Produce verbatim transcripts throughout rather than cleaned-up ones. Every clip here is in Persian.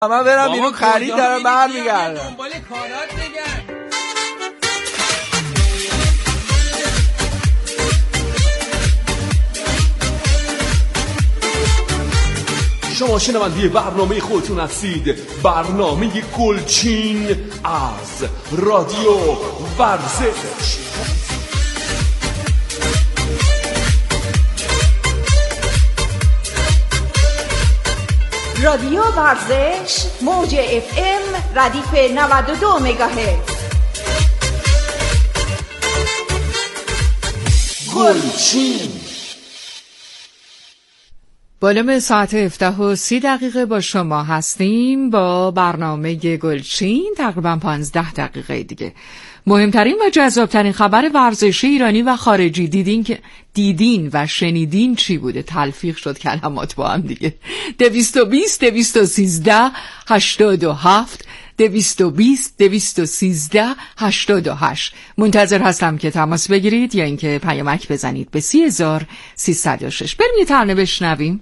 من برم بیرون خرید دارم برمیگردم. دنبال کارات بگرد. شما شنونده برنامه خودتون هستید، برنامه گلچین از رادیو ورزش. رادیو ورزش موج اف ام ردیف نود و دو مگاهرتز. گلچین. بالام ساعت هفده و سی دقیقه با شما هستیم با برنامه گلچین. تقریبا پانزده دقیقه دیگه مهمترین و جذابترین خبر ورزشی ایرانی و خارجی دیدین که دیدین و شنیدین چی بوده؟ تلفیق شد کلمات با هم دیگه. دویست و بیست دویست و سیزده هشتاد و هفت دویست و بیست دویست و سیزده هشتاد و هشت. منتظر هستم که تماس بگیرید یا اینکه پیامک بزنید به سی هزار سیصد و شش. بریم یه ترانه بشنویم.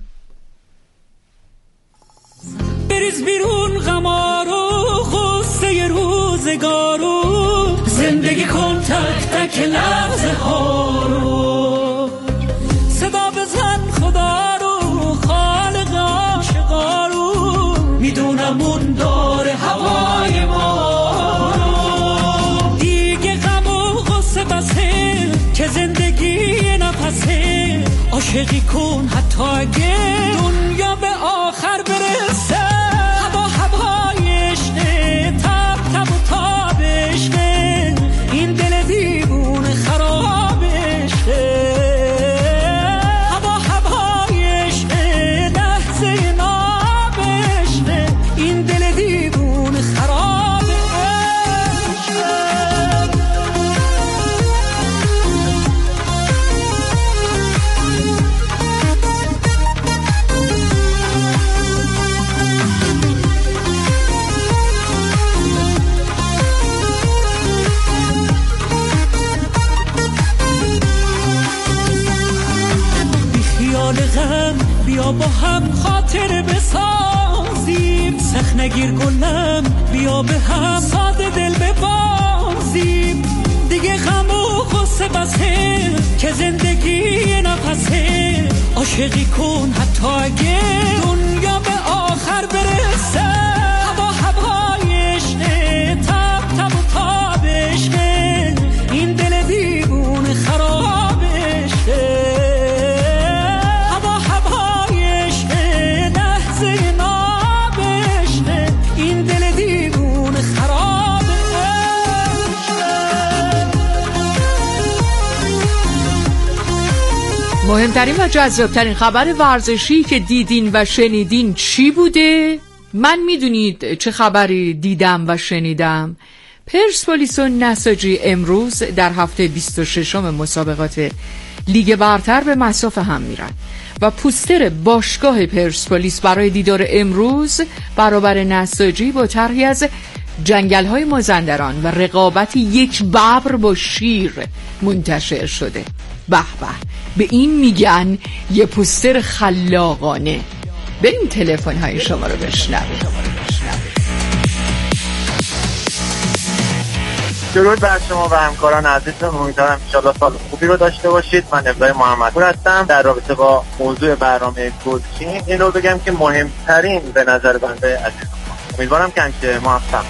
بریز بیرون غمارو غصه روزگارو، زندگی کن تک تک لحظه ها رو، صدا بزن خدا رو خالق عاشقا رو، میدونم اون داره هوای ما رو. دیگه غم و غصه بسه که زندگی نفسه، عاشقی کن حتی اگه دنیا به آخر برسه. هوا هوای عشقه، تب تب و تاب عشقه، این دل دیوونه خراب عشقه. هوا هوای عشقه، لحظه ناب عشقه، این دل دیوونه خراب عشقه. غم بیا با هم خاطر بسازیم، سخت نگیر گلم بیا به هم ساده دل ببازیم. دیگه غم و غصه بسه که زندگی نفسه، عاشقی کن حتی اگه دنیا به آخر برسه. هوا هوای عشقه، تب تب و تاب عشقه، این دل دیوونه خراب عشقه. مهمترین و جذابترین خبر ورزشی که دیدین و شنیدین چی بوده؟ من میدونید چه خبری دیدم و شنیدم؟ پرسپولیس و نساجی امروز در هفته بیست و ششم مسابقات لیگ برتر به مصاف هم میرن و پوستر باشگاه پرسپولیس برای دیدار امروز برابر نساجی با طرحی از جنگل‌های مازندران و رقابت یک ببر با شیر منتشر شده. به به، به این میگن یه پوستر خلاقانه. بریم تلفن‌های شما رو بشنویم. درود بر شما و همکاران عزیزم، امیدوارم ان شاءالله سال خوبی رو داشته باشید. من ابراهیم محمدپور هستم. در رابطه با موضوع برنامه گلچین این رو بگم که مهمترین به نظر بنده عزیزم، امیدوارم که همیشه موفق.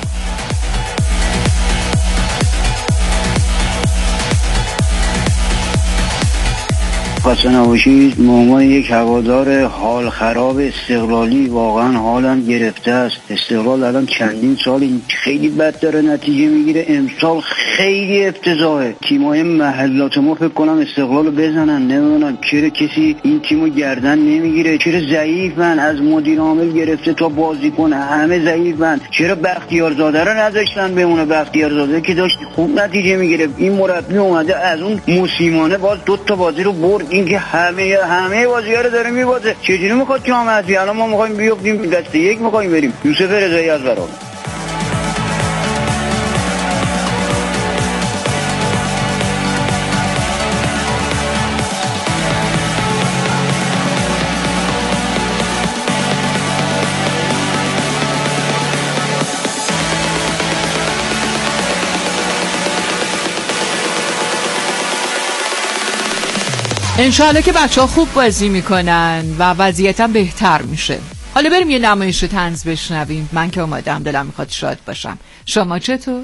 خسته نباشید. به عنوان یک هوادار حال خراب استقلالی واقعا حالم گرفته است. استقلال الان چندین سال این خیلی بد داره نتیجه میگیره، امسال خیلی افتضاحه. تیمای محلات ما فکر کنم استقلال رو بزنن، نمیدونم چرا کسی این تیمو گردن نمیگیره، چرا ضعیفن، از مدیر عامل گرفته تا بازیکن همه ضعیفن. چرا بختیارزاده رو نذاشتن بمونه؟ بختیارزاده که داشت خوب نتیجه میگرفت. این مربی اومده از اون موسیمانه باز دو تا بازی رو برد، اینکه همه همه بازی‌ها رو داره میبازه. چجوری میخواد جام حذفی؟ الان ما میخوایم بیافتیم دسته یک، میخوایم بریم. یوسف رضایی از برام. انشالله که بچه ها خوب بازی میکنن و وضعیتم بهتر میشه. حالا بریم یه نمایش طنز بشنویم. من که اومدم دلم میخواد شاد باشم. شما چطور؟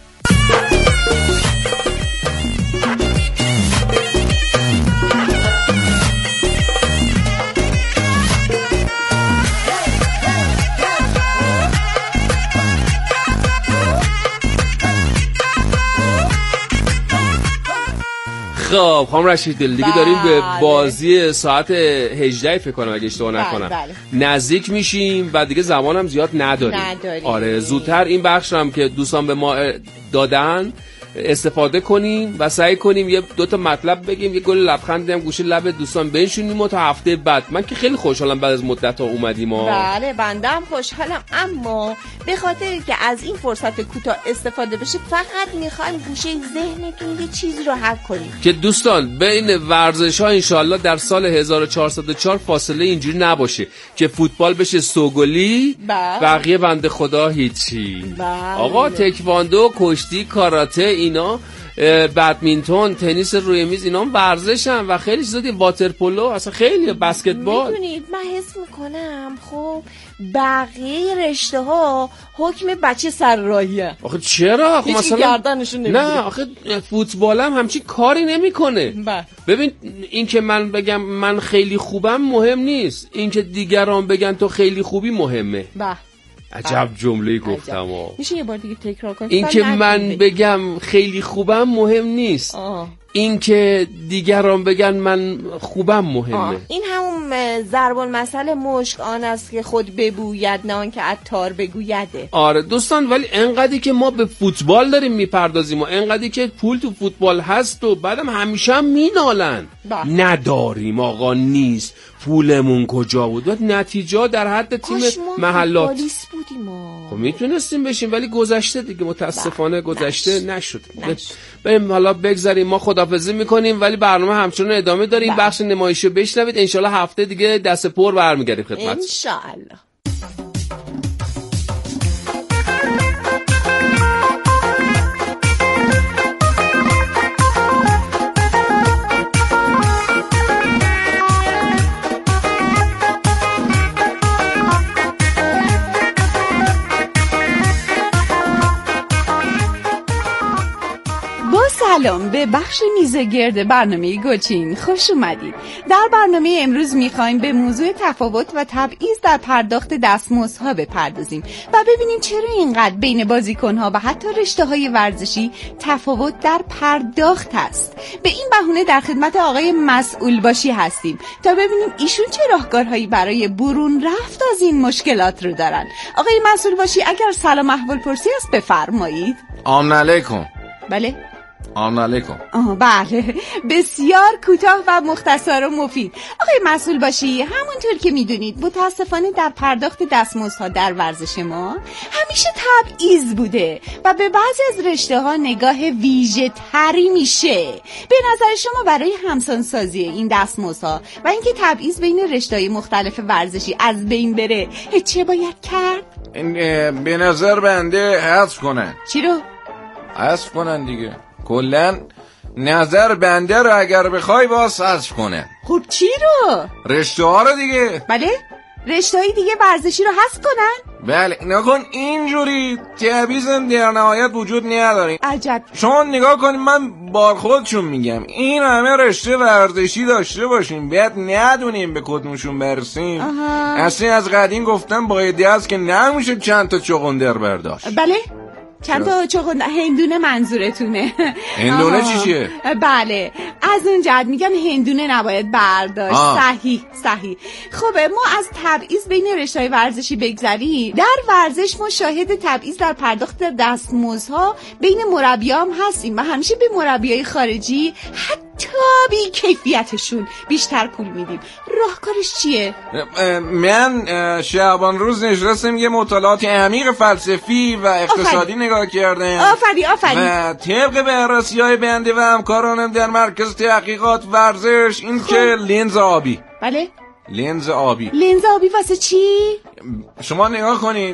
خب خانم رشید دل دیگه داریم به بازی ساعت هجده فکر کنم اگه اشتباه نکنم بله. نزدیک میشیم و دیگه زمانم زیاد نداریم. نداریم. آره زودتر این بخش هم که دوستان به ما دادن استفاده کنیم و سعی کنیم یه دو تا مطلب بگیم، یه گل لبخندی هم گوشه لب دوستان بنشونیم و تا هفته بعد. من که خیلی خوشحالم بعد از مدت ها اومدیم ها. بله بنده هم خوشحالم، اما به خاطر که از این فرصت کوتاه استفاده بشه فقط میخوایم گوشه ذهنتون یه چیزی رو حل کنیم که دوستان بین ورزش ها انشالله در سال هزار و چهارصد و چهار فاصله اینجوری نباشه که فوتبال بشه سوگلی، بقیه بنده خدا هیچی. بله. آقا تکواندو، کشتی، کاراته، اینا بدمینتون، تنیس روی میز، اینا هم ورزشن و خیلی چیزا، واترپولو، اصلا خیلی بسکتبال. میدونید من حس میکنم خب بقیه رشته ها حکم بچه سر راهیه. آخه چرا؟ خب مثلا گردنشون نمیگیره. نه آخه فوتبال هم همچین کاری نمیکنه. ببین این که من بگم من خیلی خوبم مهم نیست، این که دیگران بگن تو خیلی خوبی مهمه. بله. عجب جمله‌ای گفتم. میشه یه بار دیگه تکرار کنید؟ این که من بگم خیلی خوبم مهم نیست، آه. این که دیگران بگن من خوبم مهمه. آه. این همون ضرب المثل مشک آن است که خود ببوید نه آن که عطار بگویده. آره دوستان، ولی انقدری که ما به فوتبال داریم میپردازیم و انقدری که پول تو فوتبال هست و بعدم همیشه هم مینالن نداریم آقا، نیست، پولمون کجا بود؟ و نتیجه در حد تیم محلات پلیس بودیم. خب میتونستیم بشیم ولی گذشته دیگه، متاسفانه گذشته نشد. بریم حالا بگذاریم، ما خداحافظی میکنیم ولی برنامه همچنان ادامه داریم. بخش نمایشو بشنوید، انشالله هفته دیگه دست پر برمیگردیم خدمت. انشالله. سلام به بخش میز گرد برنامه گلچین خوش اومدید. در برنامه امروز میخوایم به موضوع تفاوت و تبعیض در پرداخت دستمزدها بپردازیم و ببینیم چرا اینقدر بین بازیکنها و حتی رشته‌های ورزشی تفاوت در پرداخت است. به این بهونه در خدمت آقای مسئول باشی هستیم تا ببینیم ایشون چه راهکارهایی برای برون رفت از این مشکلات رو دارن. آقای مسئول باشی اگر سلام احوال پرسی است بفرمایید. آمن علیکم. بله آمن علیکم. آه بله، بسیار کوتاه و مختصر و مفید. آقای مسئول باشی، همونطور که میدونید متاسفانه در پرداخت دستمزدها در ورزش ما همیشه تبعیض بوده و به بعضی از رشته ها نگاه ویژه تری میشه. به نظر شما برای همسانسازی این دستمزدها و اینکه تبعیض بین رشته‌های مختلف ورزشی از بین بره چه باید کرد؟ به نظر بنده حذف کنن. چی رو؟ حذف کنن دیگه. کلن نظر بنده رو اگر بخوای باز حذف کنه. خب چی رو؟ رشته ها رو دیگه. بله؟ رشته های دیگه ورزشی رو حذف کنن؟ بله نکن اینجوری تبعیض در نهایت وجود نداره. عجب. شما نگاه کنید، من بار خودشون میگم این همه رشته ورزشی داشته باشیم باید ندونیم به کدومشون برسیم. اصلا از قدیم گفتم باید هست که نمیشه چند تا چغندر برداشت. بله؟ چند تا چغندر هندونه منظورتونه؟ هندونه چی چیه؟ بله از اون جهت میگن هندونه نباید برداشت. آه. صحیح صحیح. خب ما از تبعیض بین رشته‌های ورزشی بگذریم. در ورزش ما شاهد تبعیض در پرداخت دستمزدها بین مربی‌ها هم هستیم و همیشه به مربیای خارجی حتی بی کیفیتشون بیشتر پول میدیم. راهکارش چیه؟ من شعبان روز نشستم یه مطالعات عمیق فلسفی و اقتصادی آفری. نگاه کردم. آفری آفری. و طبق بررسی‌های بنده و همکارانم در مرکز تحقیقات ورزش این خب. که لنز آبی. بله؟ لنز آبی. لنز آبی واسه چی؟ شما نگاه کنین،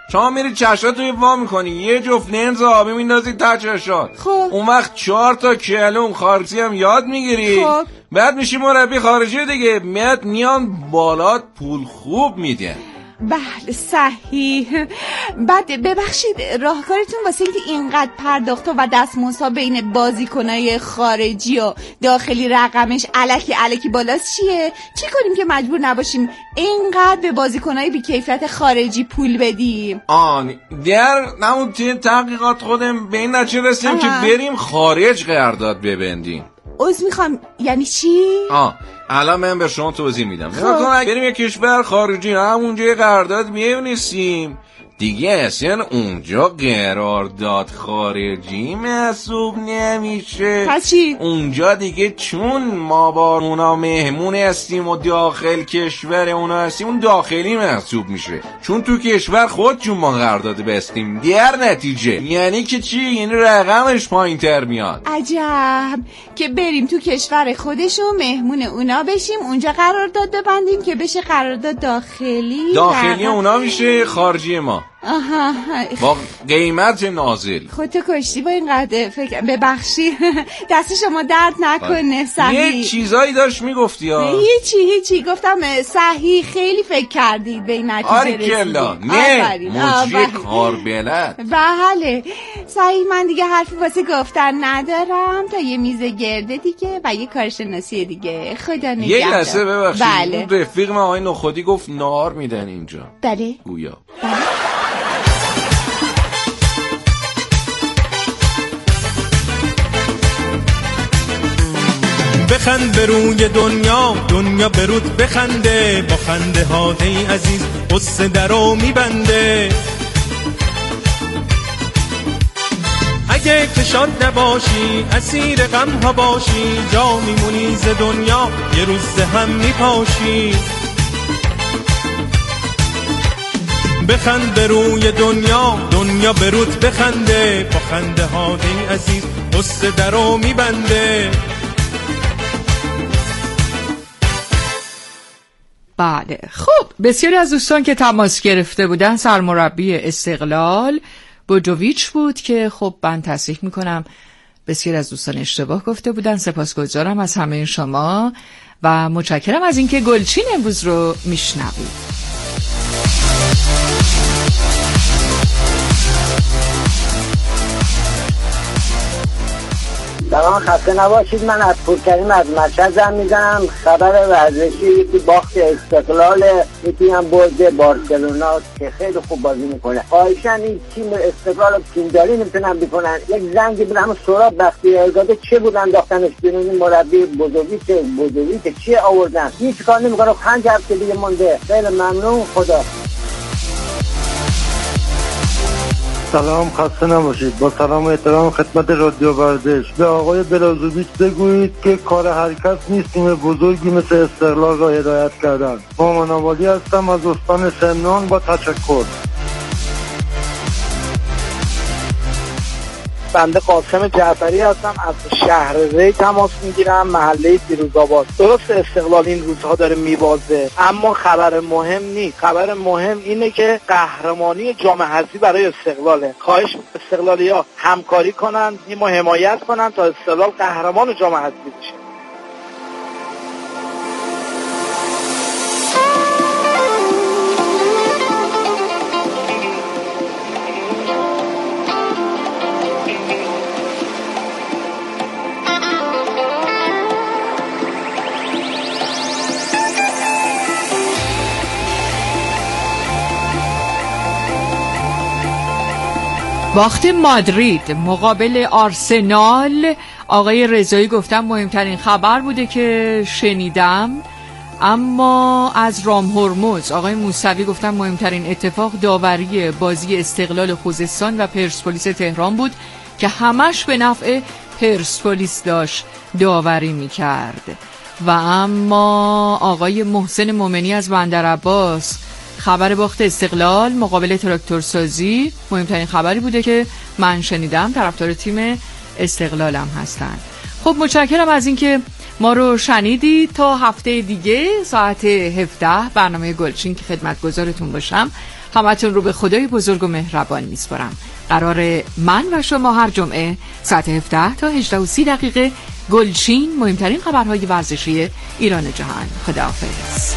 شما میری چشاتو وا میکنی، یه جفت لنز آبی میندازی تا چشات. خب اون وقت چهار تا کلمه خارجی هم یاد میگیری. خب بعد میشی مربی خارجی دیگه، میاد میان بالات پول خوب میده. بله صحیح. بعد ببخشید راهکارتون واسه اینکه اینقدر پرداخت و دستمزدها بین بازیکنای خارجی و داخلی رقمش الکی الکی بالاست چیه؟ چی کنیم که مجبور نباشیم اینقدر به بازیکنای بی‌کیفیت خارجی پول بدیم؟ آن در نمون توی تحقیقات خودم به این نتیجه رسیدیم که بریم خارج قرارداد ببندیم. عذر میخوام، یعنی چی؟ آه الان من به شما توضیح میدم. خب بریم یه کشور خارجی همونجا یه قرارداد می‌نویسیم دیگه، اصلا اونجا قرارداد خارجی محسوب نمیشه. پس چی؟ اونجا دیگه چون ما با اونا مهمون هستیم و داخل کشور اونا هستیم، اون داخلی محسوب میشه، چون تو کشور خودشون ما قرارداد بستیم. در نتیجه یعنی که چی؟ یعنی رقمش پایین تر میاد. عجب، که بریم تو کشور خودشون مهمون اونا بشیم، اونجا قرارداد ببندیم که بشه قرارداد داخلی داخلی اونا میشه، خارجی ما. آها با قیمت نازل. خودتو کشتی با این قدر فکر. ببخشی دست شما درد نکنه. صحیح یه چیزایی داشت میگفتی ها. هیچی هیچی گفتم صحیح، خیلی فکر کردید به این نتیجه رسیدید. آرکلا نه مجری کار بلد. بله صحیح، من دیگه حرفی واسه گفتن ندارم تا یه میز گرده دیگه و یه کارشناسی دیگه. خدا نگهدار. یه لحظه ببخشید، بله. اون رفیق من آقای نخودی گفت نار میدن اینجا. بله گویا بله. بخند به روی دنیا، دنیا برود بخنده، با خنده ها ای عزیز قصه درو میبنده. اگه که شاد نباشی اسیر غم ها باشی، جا میمونی ز دنیا یه روز هم میپاشی. بخند به روی دنیا، دنیا برود بخنده، با خنده ها ای عزیز قصه درو میبنده. بله خب، بسیاری از دوستان که تماس گرفته بودن سرمربی استقلال بوجوویچ بود که خب من تصحیح میکنم بسیاری از دوستان اشتباه گفته بودن. سپاسگزارم از همه شما و متشکرم از اینکه گلچین امروز رو میشنوید. سلام، خسته نباشید. من از پورکریم از مشهد زنگ میزنم. خبر ورزشی یکی باخت استقلال، یکی هم برد بارسلونا که خیلی خوب بازی میکنه. خواهشاً این تیم استقلال و تیمداری نمیتونن بکنن. یک زنگی به همون سهراب بختیاریزاده چه بود انداختنش بیرون، مربی بوجوویچ بوجوویچ چی آوردن، هیچ کار نمیکنه. پنج هفته دیگه مونده. خیلی ممنون، خدا. سلام، خسته نباشید. با سلام و احترام خدمت رادیو ورزش، به آقای بلازوویچ بگویید که کار هر کس نیست تیم بزرگی مثل استقلال را هدایت کردن. مامان آوالی هستم از استان سمنان، با تشکر. بنده قاسم جعفری هستم، از شهر ری تماس میگیرم، محله فیروزآباد. درست استقلال این روزها داره میبازه، اما خبر مهم نیست. خبر مهم اینه که قهرمانی جام حذفی برای استقلاله. خواهش استقلالی‌ها همکاری کنن، تیمو حمایت کنن تا استقلال قهرمان جام حذفی بشه. باخت مادرید مقابل آرسنال، آقای رضایی گفتم مهمترین خبر بوده که شنیدم. اما از رام هرمز آقای موسوی گفتم مهمترین اتفاق داوری بازی استقلال خوزستان و پرسپولیس تهران بود که همش به نفع پرسپولیس داشت داوری میکرد. و اما آقای محسن مومنی از بندرعباس خبر باخت استقلال مقابل تراکتورسازی مهمترین خبری بوده که من شنیدم. طرفدار تیم استقلالم هستن. خب متشکرم از اینکه ما رو شنیدید. تا هفته دیگه ساعت هفده برنامه گلچین که خدمتگزارتون باشم همتون رو به خدای بزرگ و مهربان میسپارم. قرار من و شما هر جمعه ساعت هفده تا هجده و سی دقیقه گلچین مهمترین خبرهای ورزشی ایران و جهان. خداحافظ.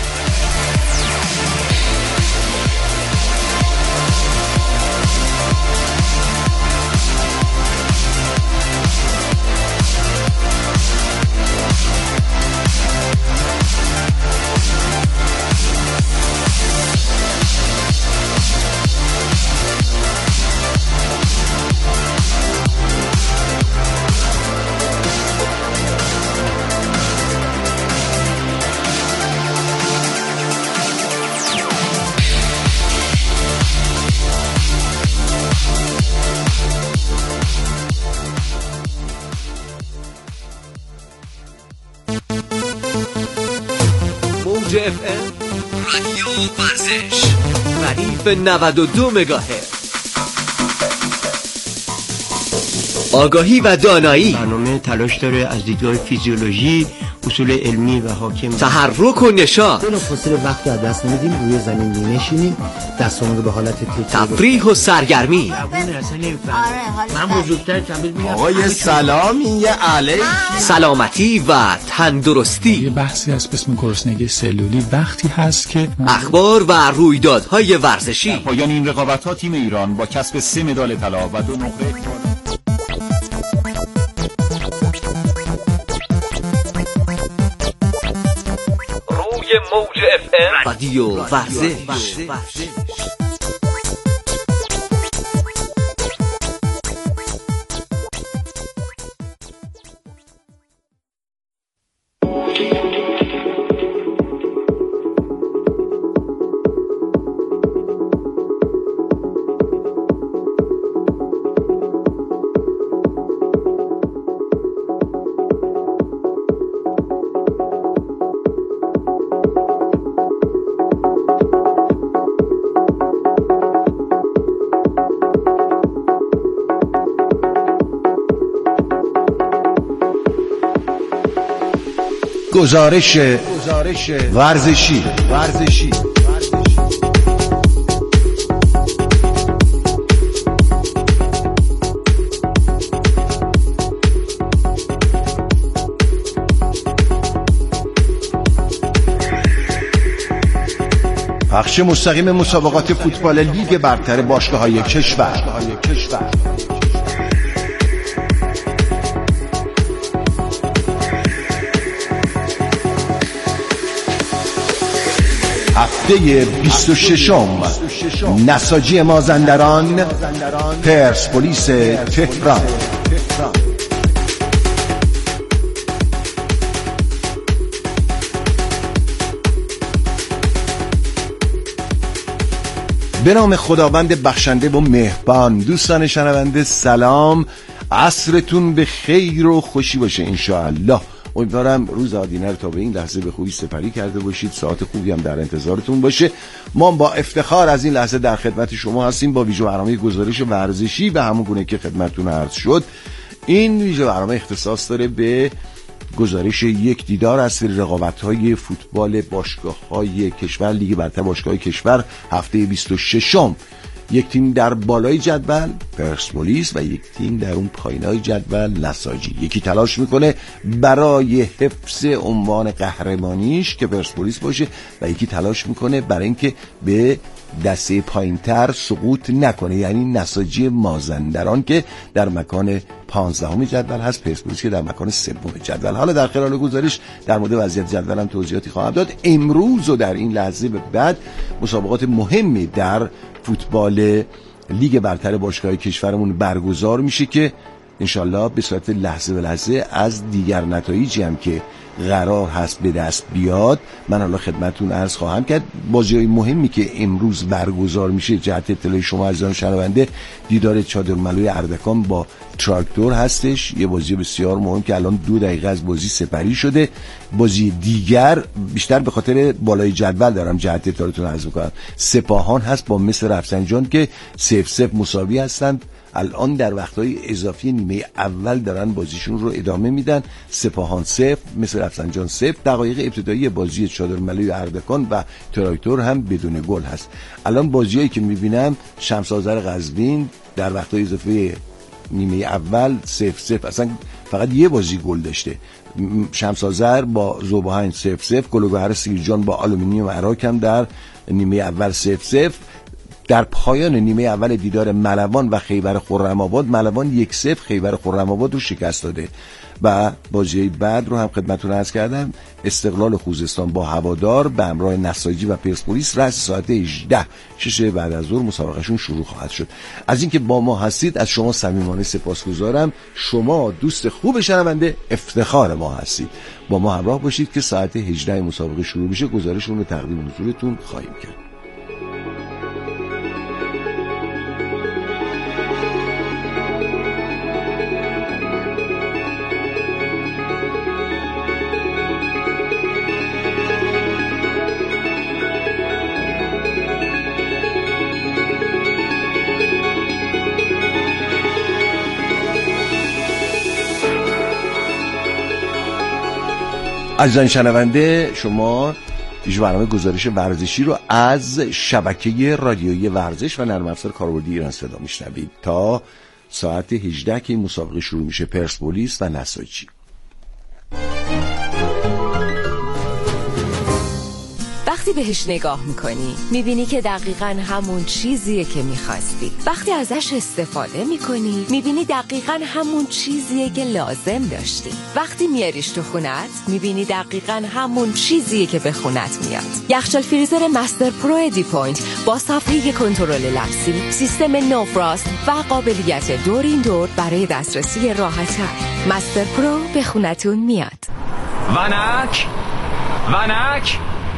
موج اف ام رادیو ورزش ردیف نود و دو مگاهرتز. آگاهی و دانایی. برنامه تلاش داره از دیدگاه فیزیولوژی، اصول علمی و حاکم، تحرک و نشاط. بلافاصله وقتی از دست نمیدیم روی زمین می‌نشینیم، دستمون رو به حالت تکیه، تفریح و سرگرمی. من بزرگتر تمرین می‌کنم. آقای سلام، یه علیک. سلامتی و تندرستی. یه بحثی از اسم گرسنگی سلولی وقتی هست که اخبار و رویدادهای ورزشی. پایان این رقابت‌ها تیم ایران با کسب سه مدال طلا و دو نقره موج اف ام رادیو ورزش. گزارش ورزشی ورزشی پخش مستقیم مسابقات فوتبال لیگ برتر باشگاه‌های کشور. هفته بیست و ششم نساجی مازندران پرسپولیس تهران. به نام خداوند بخشنده و مهربان. دوستان شنونده سلام، عصرتون به خیر و خوشی باشه انشاءالله. امیدوارم روز آدینه رو تا به این لحظه به خوبی سپری کرده باشید، ساعت خوبی هم در انتظارتون باشه. ما با افتخار از این لحظه در خدمت شما هستیم با ویژه برنامه گزارش ورزشی و همون گونه که خدمتتون عرض شد. این ویژه برنامه اختصاص داره به گزارش یک دیدار از سری رقابت‌های فوتبال باشگاه‌های کشور، لیگ برتر باشگاه‌های کشور هفته بیست و ششم. یک تیم در بالای جدول پرسپولیس و یک تیم در اون پایینای جدول نساجی. یکی تلاش میکنه برای حفظ عنوان قهرمانیش که پرسپولیس باشه و یکی تلاش میکنه برای اینکه به دسته پایینتر سقوط نکنه، یعنی نساجی مازندران که در مکان پانزدهم جدول هست، پرسپولیس که در مکان سوم جدول. حالا در خلال گزارش در مورد وضعیت جدول هم توضیحاتی خواهم داد. امروز و در این لحظه به بعد مسابقات مهمی در فوتبال لیگ برتر باشگاه‌های کشورمون برگزار میشه که انشالله به صورت لحظه به لحظه از دیگر نتایجی هم که قرار هست به دست بیاد من حالا خدمتتون عرض خواهم کرد. بازی‌های مهمی که امروز برگزار میشه جهت اطلاع شما عزیزان شنونده، دیدار چادرملوی اردکان با تراکتور هستش، یه بازی بسیار مهم که الان دو دقیقه از بازی سپری شده. بازی دیگر بیشتر به خاطر بالای جدول دارم جهت اطلاعتون عرض می‌کنم، سپاهان هست با مصر رفسنجان که صفر صفر مساوی هستند الان در وقتهای اضافی نیمه اول دارن بازیشون رو ادامه میدن. سپاهان صفر، مثل رفسنجان صفر. دقایق ابتدایی بازی چادرملوی اردکان و تراکتور هم بدون گل هست. الان بازیایی که میبینم شمس آذر قزوین در وقتهای اضافه نیمه اول صفر صفر، اصلا فقط یه بازی گل داشته. شمس آذر با ذوباهنج صفر صفر، گلوگهر سیرجان با آلومینیوم عراق هم در نیمه اول صفر صفر. در پایان نیمه اول دیدار ملوان و خیبر خرم‌آباد، ملوان یک صفر خیبر خرم‌آباد رو شکست داده. و بازی بعد رو هم خدمتتون عرض کردم، استقلال خوزستان با هوادار به همراه نساجی و پرسپولیس رأس ساعت هجده شش بعد از ظهر مسابقهشون شروع خواهد شد. از اینکه با ما هستید از شما صمیمانه سپاسگزارم. شما دوست خوب شنونده افتخار ما هستید. با ما همراه باشید که ساعت هجده مسابقه شروع میشه، گزارشون رو تقدیم حضورتون خواهیم کرد. عزیزان شنونده، شما پیش برنامه گزارش ورزشی رو از شبکه رادیویی ورزش و نرم افزار کاربردی ایران صدا میشنوید. تا ساعت هجده که این مسابقه شروع میشه، پرسپولیس و نساجی. وقتی بهش نگاه میکنی میبینی که دقیقاً همون چیزیه که میخواستی. وقتی ازش استفاده میکنی میبینی دقیقاً همون چیزیه که لازم داشتی. وقتی میاریش تو خونت میبینی دقیقاً همون چیزیه که به خونت میاد. یخچال فریزر مستر پرو دی پوینت با صفحه کنترل لمسی، سیستم نو فراست و قابلیت دور این دور برای دسترسی راحت‌تر. مستر پرو به خونتون میاد. ونک ونک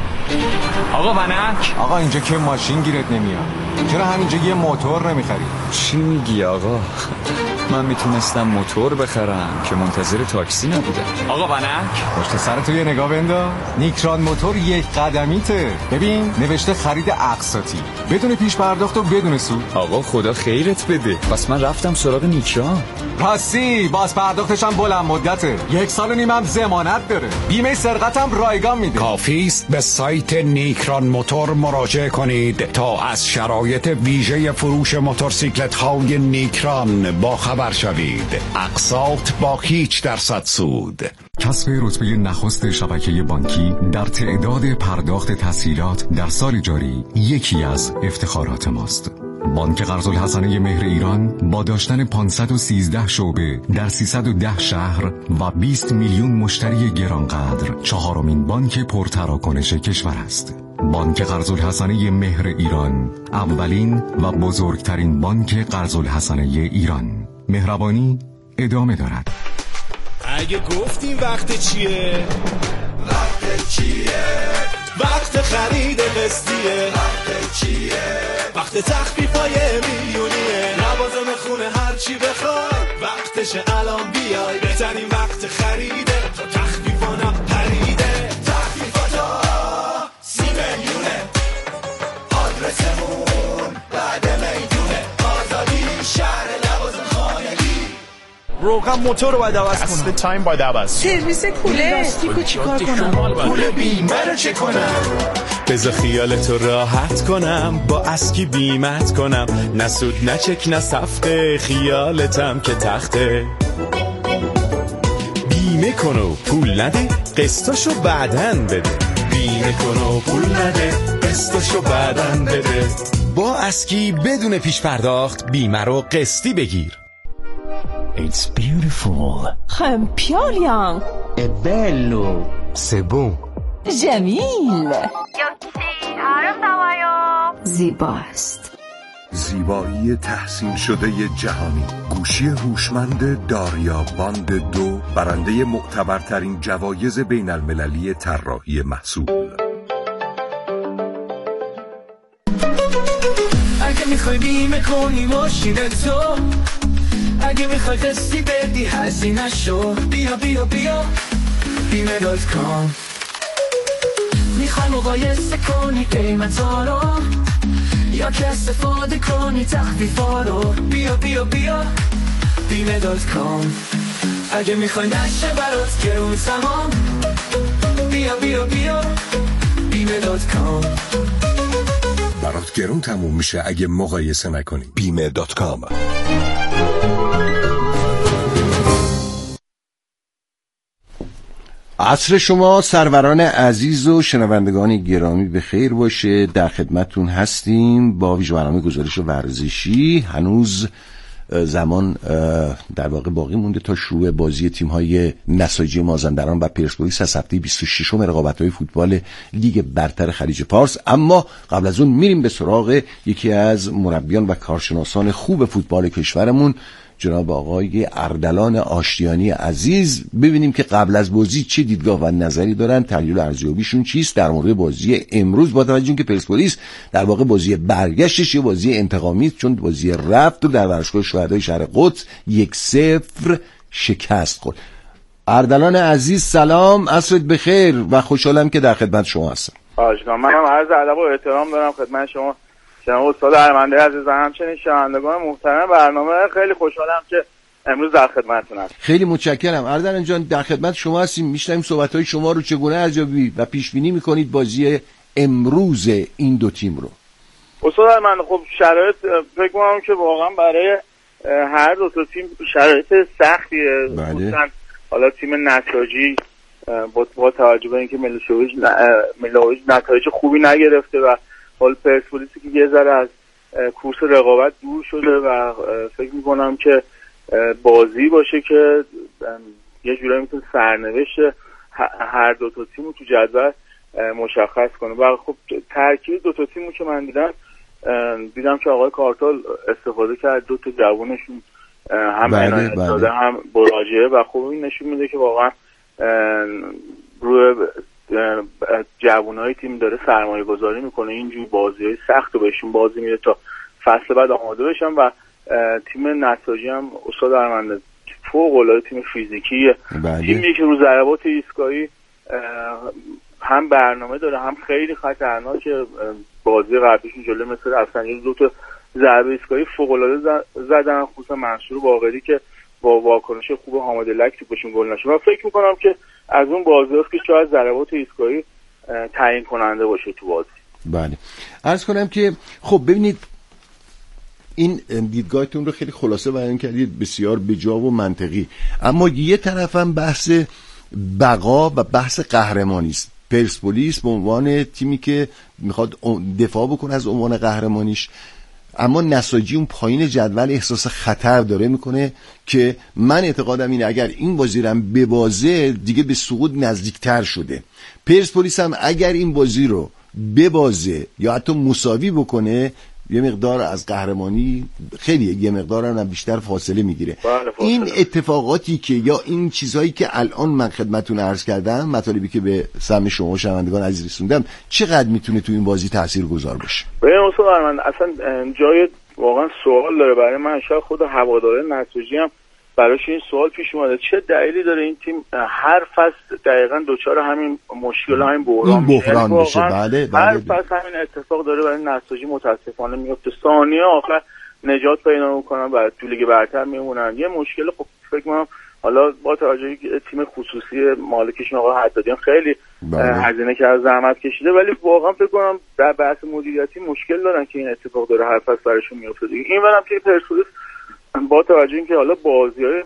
آقا ونک، آقا اینجا که ماشین گیرت نمیاد، چرا همینجا یه موتور نمیخری؟ چی میگی آقا؟ من میتونستم موتور بخرم که منتظر تاکسی نبودم. آقا ونک، پشت سر تو یه نگاه بنداز. نیکران موتور یک قدمیته. ببین نوشته خرید اقساطی بدون پیش پرداخت و بدون سود. آقا خدا خیرت بده، پس من رفتم سراغ نیکران. راستی باز پرداختش هم بلند مدته، یک سال و نیم هم ضمانت داره، بیمه سرقت هم رایگان میده. کافیست به سایت نیکران موتور مراجعه کنید تا از شرایط ویژه فروش موتورسیکلت های نیکران با خبر شوید. اقساط با هیچ درصد سود. کسب رتبه نخست شبکه بانکی در تعداد پرداخت تسهیلات در سال جاری یکی از افتخارات ماست. بانک قرض‌الحسنه مهر ایران با داشتن پانصد و سیزده شعبه در سیصد و ده شهر و بیست میلیون مشتری گرانقدر چهارمین بانک پرتراکنش کشور است. بانک قرض‌الحسنه مهر ایران، اولین و بزرگترین بانک قرض‌الحسنه ایران. مهربانی ادامه دارد. اگه گفتیم وقت چیه؟ وقت چیه؟ وقت خرید قسطیه. وقت چیه؟ وقت تخفیفای میلیونیه. لوازم خونه هر چی بخوای وقتشه الان بیای. بهترین وقت خریده تا تخفیفا نپریده. تخفیفاتا سی میلیونه. آدرسمون بعد میدونه. آزادی شهر لوازم خانگی. روغن موتور رو باید عوض کنم. اصل تایم باید عوض. سرویس کوله لاستیکو چیکار کنم؟ پول بیمه رو چه کنم؟ بذار خیالتو راحت کنم، با اسکی بیمت کنم. نه سود نه چک نه صفقه، خیالتم که تخته. بیمه کن و پول نده، قسطاشو بعدن بده. بیمه کن و پول نده، قسطاشو بعدن بده. با اسکی بدون پیش پرداخت بیمه رو قسطی بگیر. It's beautiful. خمپیالیان. È bello. C'est bon. جمیل. زیباست. زیبایی تحسین شده جهانی. گوشی هوشمند داریا باند دو، برنده معتبرترین جوایز بین المللی طراحی محصول. اگه میخوای بیمه کنی ماشین تو، اگه میخوای قسطی بدی هزینه شو، بیا بیا بیا بیمه دات کام. میخوای مقایسه کنی قیمت ها رو، یا که استفاده کنی تخفیفا رو. بیا بیا بیا بیمه دات کام، اگه میخوای نشه برات گرون تمام. بیا بیا بیا بیمه دات کام، برات گرون تموم میشه اگه مقایسه نکنی. بیمه دات کام. عصر شما سروران عزیز و شنوندگان گرامی به خیر باشه. در خدمتتون هستیم با ویژه برنامه گزارش ورزشی. هنوز زمان در واقع باقی مونده تا شروع بازی تیم‌های نساجی مازندران و پرسپولیس از هفته بیست و ششم رقابت‌های فوتبال لیگ برتر خلیج فارس. اما قبل از اون میریم به سراغ یکی از مربیان و کارشناسان خوب فوتبال کشورمون، جناب آقای اردلان آشتیانی عزیز، ببینیم که قبل از بازی چه دیدگاه و نظری دارن، تحلیل و ارزیابیشون چیست در مورد بازی امروز، با توجه اینکه پرسپولیس در واقع بازی برگشتش یه بازی انتقامی است، چون بازی رفت و در ورزشگاه شهدای شهر قدس یک صفر شکست خورد. اردلان عزیز سلام، عصرت بخیر و خوشحالم که در خدمت شما هستم. آشنا، منم عرض ادب و احترام دارم خدمت شما جناب استاد ارمنده عزیز و همچنین شنوندگان محترم برنامه. خیلی خوشحالم که امروز در خدمتتون هستم. خیلی متشکرم اردلان جان، در خدمت شما هستیم. میشنویم صحبت‌های شما رو، چگونه ارزیابی و پیش بینی می‌کنید بازی امروز این دو تیم رو؟ استاد ارمنده، خب شرایط فکر می‌کنم که واقعا برای هر دو تا تیم شرایط سختیه. بله. حالا تیم نساجی با, با توجه به اینکه ملوشویچ ملوشویچ نتایج خوبی نگرفته و حال پرسپولیسی که یه ذره از کورس رقابت دور شده و فکر میکنم که بازی باشه که یه جورایی میتونه سرنوشت هر دو تا تیمو تو جدول مشخص کنه. و خب ترکیب دو تا تیمو که من دیدم دیدم که آقای کارتال استفاده کرد دو تا جوانشون هم عنایت داده هم براجعه و خب این نشون میده که واقعا روی جوانای تیم داره سرمایه گذاری میکنه، اینجور بازی‌های سخت رو بهشون بازی میده تا فصل بعد آماده بشن. و تیم نساجی هم استاد ارمنده فوق‌العاده تیم فیزیکیه، تیمی که رو ضربات ایستگاهی هم برنامه داره هم خیلی خطرناکه. بازی قبلیشون جلوی مثل رفسنجانی دو تا ضربه ایستگاهی فوق‌العاده زدن، خصوصا منصور باقری که با واکنش خوب حامد لک تو بهشون گل نشه. من فکر میکنم که از اون بازیاست که شاید ضربات ایستگاهی تعیین کننده باشه تو بازی. بله، عرض کنم که خب ببینید این دیدگاهتون رو خیلی خلاصه بیان کردید، بسیار بجا و منطقی، اما یه طرف هم بحث بقا و بحث قهرمانی است. پرسپولیس به عنوان تیمی که میخواد دفاع بکنه از عنوان قهرمانیش، اما نساجی اون پایین جدول احساس خطر داره میکنه که من اعتقادم اینه اگر این بازی رو هم ببازه دیگه به سقوط نزدیکتر شده. پرسپولیس هم اگر این بازی رو ببازه یا حتی مساوی بکنه یه مقدار از قهرمانی خیلی یه مقدار هم بیشتر فاصله میگیره. این اتفاقاتی که یا این چیزهایی که الان من خدمتتون عرض کردم، مطالبی که به سمع شما شنوندگان عزیز رسوندم، چقدر میتونه تو این بازی تاثیرگذار باشه؟ ببین استاد ارمنده، اصلا جای واقعا سوال داره برای من. شاید خود هواداره نساجی هم براش این سوال پیش اومده، چه دلیلی داره این تیم هر فصل دقیقاً دوچار همین مشکل همین بحران بحران میشه؟ بله بله. هر فصل همین اتفاق داره برای نساجی متاسفانه میفته. ثانیه آخر نجات پیدا میکنن و تو لیگ برتر میمونن. یه مشکل خب فکر کنم حالا با توجه به تیم خصوصی مالکشون آقا حدادیان خیلی هزینه کرده، زحمت کشیده، ولی واقعا فکر کنم در بحث مدیریتی مشکل دارن که این اتفاق داره هر فصل براشون میفته. این ورم که پرسپولیس با توجه اینکه حالا بازی‌های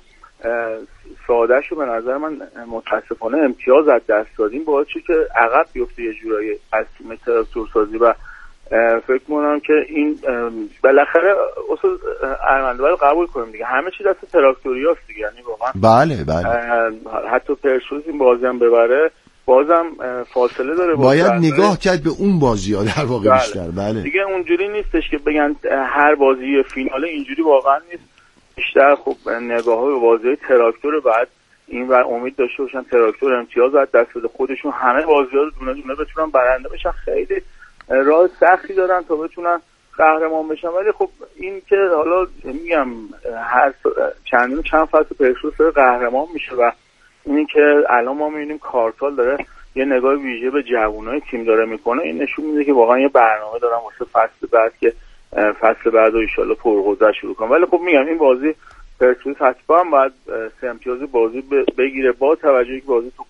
ساده‌شو به نظر من متاسفانه امتیاز از دست دادیم، باعث شد که عقب بیفته یه جورایی از تیم تراکتورسازی و فکر می‌کنم که این بالاخره اصلا ارمنده باید قبول کنیم دیگه، همه چی دست تراکتوریاست دیگه، یعنی واقعا بله بله حتی پرسپولیس این بازی هم ببره بازم فاصله داره، باید نگاه کرد به اون بازی‌ها در واقع بله. بیشتر بله دیگه اونجوری نیستش که بگن هر بازی فیناله اینجوری واقعا نیست، بیشتر خب نگاه‌ها به بازی‌های تراکتور بعد این ور امید داشته باشن تراکتور امتیاز از دست بده، خودشون همه بازی‌ها رو دونه دونه بتونن برنده بشن. خیلی راه سختی دارن تا بتونن قهرمان بشن، ولی خب این که حالا میگم هر چند چند فصل پرسپولیس قهرمان میشه و این که الان ما می‌بینیم کارتال داره یه نگاه ویژه به جوانای تیم داره میکنه، این نشون میده که واقعا یه برنامه دارن واسه فصل بعد که فصل بعد رو ان شاءالله پرقدرت شروع کنن. ولی خب میگم این بازی پرسپولیس حتما باید سه امتیاز بازی بگیره با توجهی که بازی تو